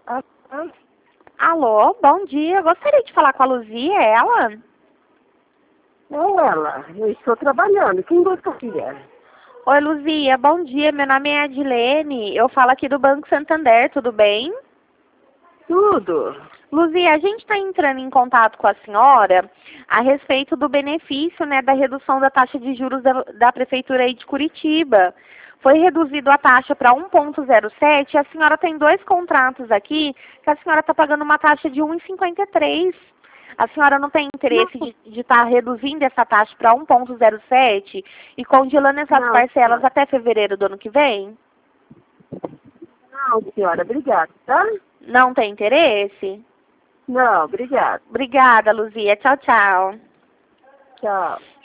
Ah, Alô, bom dia. Gostaria de falar com a Luzia, é ela? é ela. Eu estou trabalhando. Quem gostaria? Oi, Luzia, bom dia. Meu nome é Adilene. Eu falo aqui do Banco Santander, tudo bem? Tudo. Luzia, a gente está entrando em contato com a senhora a respeito do benefício, né, da redução da taxa de juros da Prefeitura aí de Curitiba. Foi reduzido a taxa para 1,07 e a senhora tem 2 contratos aqui que a senhora está pagando uma taxa de 1,53. A senhora não tem interesse Não, de estar reduzindo essa taxa para 1,07 e congelando essas não, parcelas senhora. até fevereiro do ano que vem? Não, senhora. Obrigada, tá? Não tem interesse? Não, obrigada. Obrigada, Luzia. Tchau, tchau. Tchau.